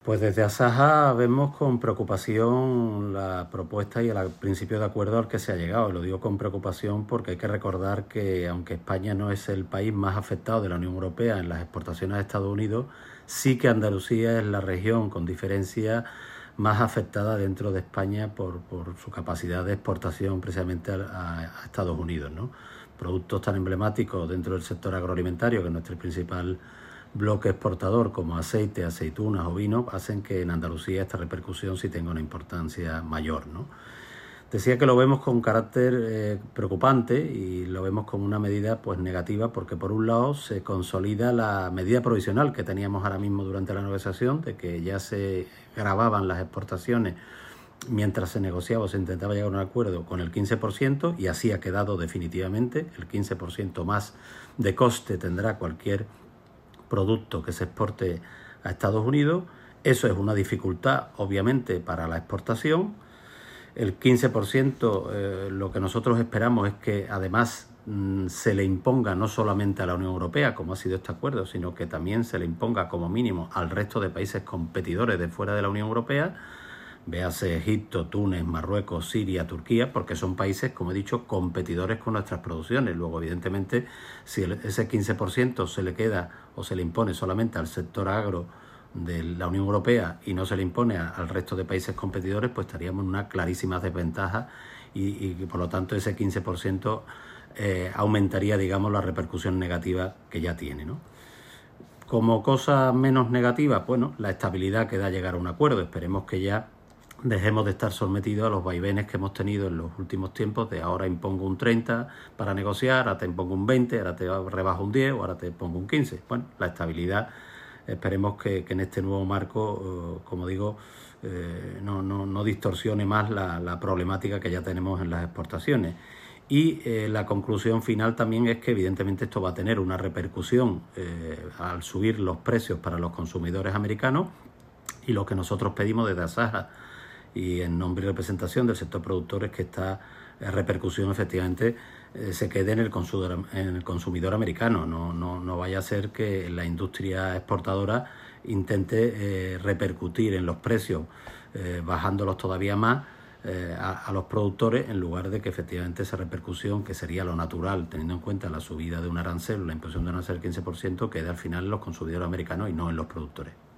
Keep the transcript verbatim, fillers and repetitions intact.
Pues desde Asaja vemos con preocupación la propuesta y el principio de acuerdo al que se ha llegado. Lo digo con preocupación porque hay que recordar que aunque España no es el país más afectado de la Unión Europea en las exportaciones a Estados Unidos, sí que Andalucía es la región con diferencia más afectada dentro de España por, por su capacidad de exportación precisamente a, a Estados Unidos, ¿no? Productos tan emblemáticos dentro del sector agroalimentario, que es nuestro principal bloque exportador, como aceite, aceitunas o vino, hacen que en Andalucía esta repercusión sí tenga una importancia mayor, ¿no? Decía que lo vemos con carácter eh, preocupante y lo vemos como una medida pues negativa porque por un lado se consolida la medida provisional que teníamos ahora mismo durante la negociación de que ya se gravaban las exportaciones mientras se negociaba o se intentaba llegar a un acuerdo con el quince por ciento y así ha quedado definitivamente. El quince por ciento más de coste tendrá cualquier producto que se exporte a Estados Unidos. Eso es una dificultad obviamente para la exportación. El quince por ciento eh, lo que nosotros esperamos es que además mmm, se le imponga no solamente a la Unión Europea, como ha sido este acuerdo, sino que también se le imponga como mínimo al resto de países competidores de fuera de la Unión Europea, véase Egipto, Túnez, Marruecos, Siria, Turquía, porque son países, como he dicho, competidores con nuestras producciones. Luego, evidentemente, si ese quince por ciento se le queda o se le impone solamente al sector agro de la Unión Europea y no se le impone al resto de países competidores, pues estaríamos en una clarísima desventaja y, y por lo tanto ese quince por ciento eh, aumentaría, digamos, la repercusión negativa que ya tiene, ¿no? Como cosa menos negativa, bueno, la estabilidad que da llegar a un acuerdo. Esperemos que ya dejemos de estar sometidos a los vaivenes que hemos tenido en los últimos tiempos de ahora impongo un treinta para negociar, ahora te impongo un veinte, ahora te rebajo un diez o ahora te pongo un quince. Bueno, la estabilidad, esperemos que, que en este nuevo marco, eh, como digo, eh, no, no, no distorsione más la, la problemática que ya tenemos en las exportaciones. Y eh, la conclusión final también es que evidentemente esto va a tener una repercusión eh, al subir los precios para los consumidores americanos, y lo que nosotros pedimos desde Asaja y en nombre y representación del sector productor es que esta repercusión efectivamente eh, se quede en el consumidor, en el consumidor americano. No, no, no vaya a ser que la industria exportadora intente eh, repercutir en los precios eh, bajándolos todavía más eh, a, a los productores, en lugar de que efectivamente esa repercusión, que sería lo natural teniendo en cuenta la subida de un arancel, la imposición de un arancel del quince por ciento, quede al final en los consumidores americanos y no en los productores.